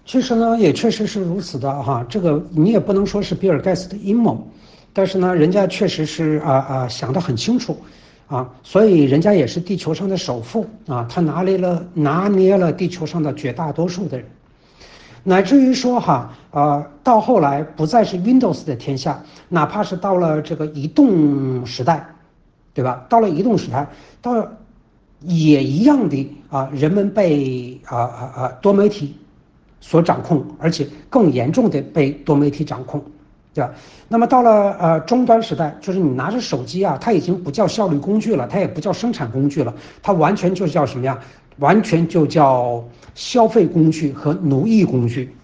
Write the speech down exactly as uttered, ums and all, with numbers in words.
其实呢，也确实是如此的哈。这个你也不能说是比尔盖茨的阴谋，但是呢，人家确实是啊啊想得很清楚，啊，所以人家也是地球上的首富啊，他拿捏了拿捏了地球上的绝大多数的人，乃至于说哈呃到后来不再是 Windows 的天下，哪怕是到了这个移动时代，对吧？到了移动时代，到也一样的啊，人们被啊啊啊多媒体所掌控，而且更严重的被多媒体掌控，对吧？那么到了呃终端时代，就是你拿着手机啊，它已经不叫效率工具了，它也不叫生产工具了，它完全就叫什么呀？完全就叫消费工具和奴役工具。